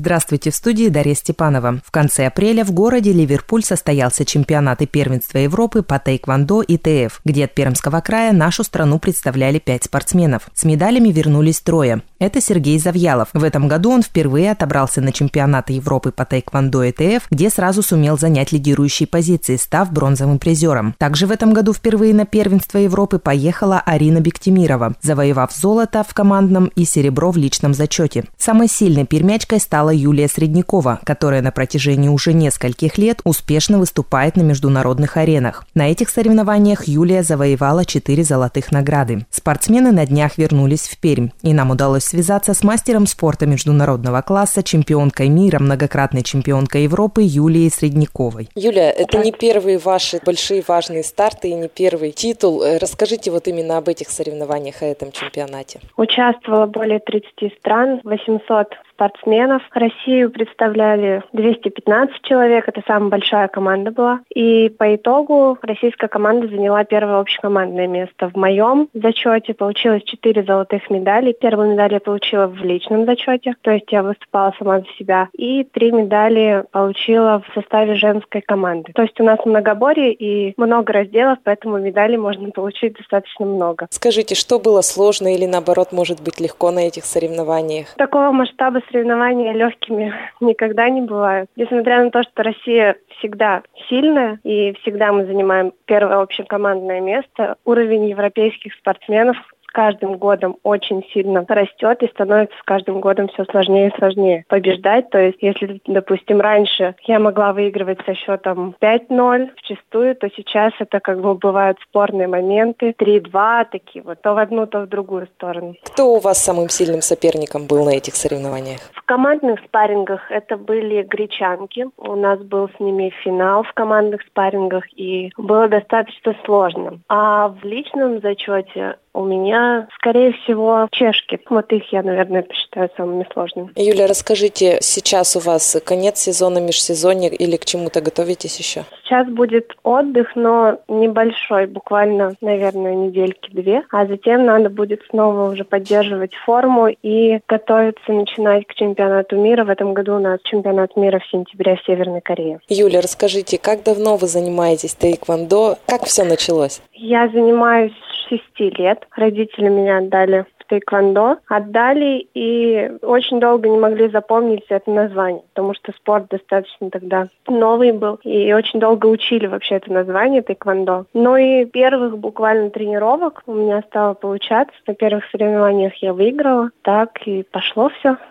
Здравствуйте, в студии Дарья Степанова. В конце апреля в городе Ливерпуль состоялся чемпионат и первенство Европы по тэквондо и ТФ, где от Пермского края нашу страну представляли 5 спортсменов. С медалями вернулись 3. Это Сергей Завьялов. В этом году он впервые отобрался на чемпионаты Европы по тэквондо и ТФ, где сразу сумел занять лидирующие позиции, став бронзовым призером. Также в этом году впервые на первенство Европы поехала Арина Бектимирова, завоевав золото в командном и серебро в личном зачете. Самой сильной пермячкой стала Юлия Среднякова, которая на протяжении уже нескольких лет успешно выступает на международных аренах. На этих соревнованиях Юлия завоевала 4 золотых награды. Спортсмены на днях вернулись в Пермь, и нам удалось связаться с мастером спорта международного класса, чемпионкой мира, многократной чемпионкой Европы Юлией Средняковой. Юлия, это не первые ваши большие важные старты и не первый титул. Расскажите вот именно об этих соревнованиях, о этом чемпионате. Участвовало более 30 стран, 800 спортсменов. Россию представляли 215 человек, это самая большая команда была. И по итогу российская команда заняла первое общекомандное место. В моем зачете получилось 4 золотых медали. Первую медаль я получила в личном зачете, то есть я выступала сама за себя. И 3 медали получила в составе женской команды. То есть у нас многоборье и много разделов, поэтому медалей можно получить достаточно много. Скажите, что было сложно или наоборот может быть легко на этих соревнованиях? Такого масштаба соревнования легкими никогда не бывают. Несмотря на то, что Россия всегда сильная и всегда мы занимаем первое общекомандное место, уровень европейских спортсменов с каждым годом очень сильно растет и становится с каждым годом все сложнее и сложнее побеждать. То есть, если, допустим, раньше я могла выигрывать со счетом 5-0 вчистую, то сейчас это как бы бывают спорные моменты, 3-2 такие вот, то в одну, то в другую сторону. Кто у вас самым сильным соперником был на этих соревнованиях? В командных спаррингах это были гречанки. У нас был с ними финал в командных спаррингах, и было достаточно сложно. А в личном зачете у меня, скорее всего, чешки. Вот их я, наверное, посчитаю самыми сложными. Юля, расскажите, сейчас у вас конец сезона, межсезонье или к чему-то готовитесь еще? Сейчас будет отдых, но небольшой, буквально, наверное, недельки-2. А затем надо будет снова уже поддерживать форму и готовиться начинать к чемпионату мира. В этом году у нас чемпионат мира в сентябре в Северной Корее. Юля, расскажите, как давно вы занимаетесь тэквондо? Как все началось? Я занимаюсь с 6 лет. Родители меня отдали в тэквондо. Отдали и очень долго не могли запомнить это название, потому что спорт достаточно тогда новый был. И очень долго учили вообще это название тэквондо. Но и первых буквально тренировок у меня стало получаться. На первых соревнованиях я выиграла. Так и пошло все.